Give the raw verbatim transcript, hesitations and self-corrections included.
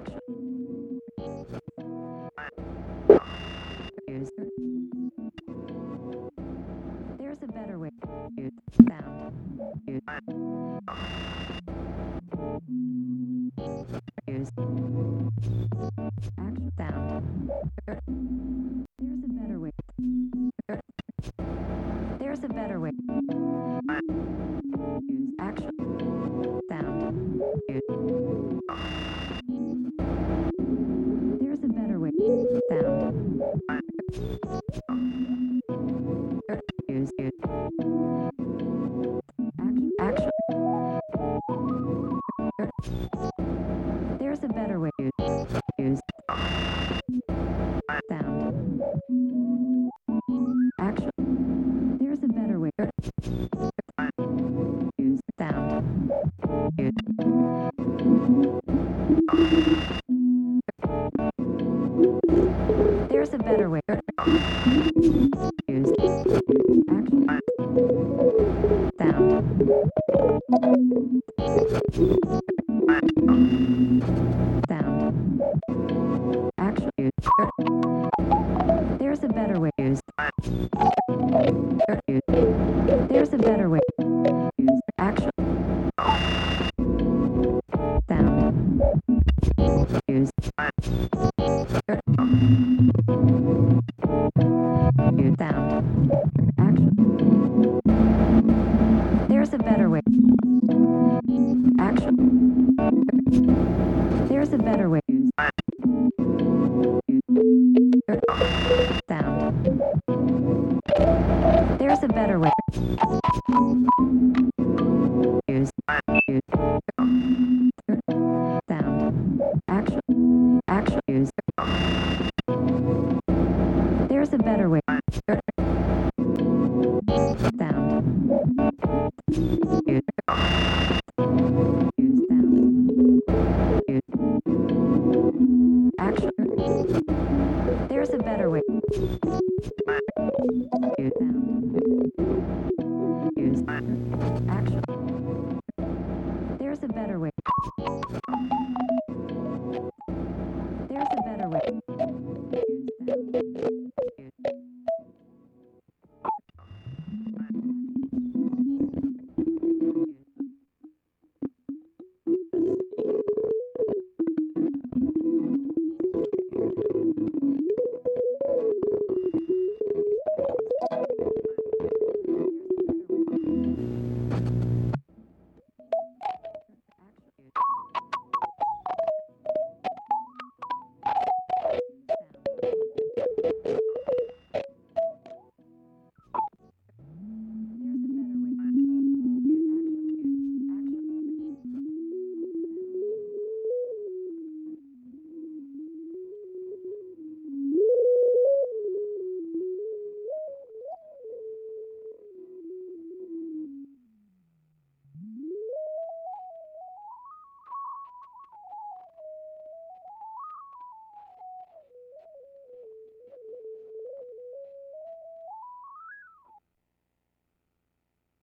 Use. There's a better way. Use. Sound. Use. Use. Action. Sound. There's a better way. There's a better way. Use. Action. Sound. Use. There's a better way. Sound. Use. Use. Action. Action. There's a better way. Use. Use. Sound. Action. There's a better way. Use. Sound. Use. There's a better way. Use. Action. Sound. Sound. Action. Use. There's a better way. Use. Use. There's a better way. Use. Action. Sound. Use. Use. Sound. Action. There's a better way. Action. There's a better way. Use. Sound. There's a better way. Use. Use. Sound. Action. Action. Use. There's a better way. Sound. Use. Use. Sound. Use. Action. There's a better way. Use. Sound.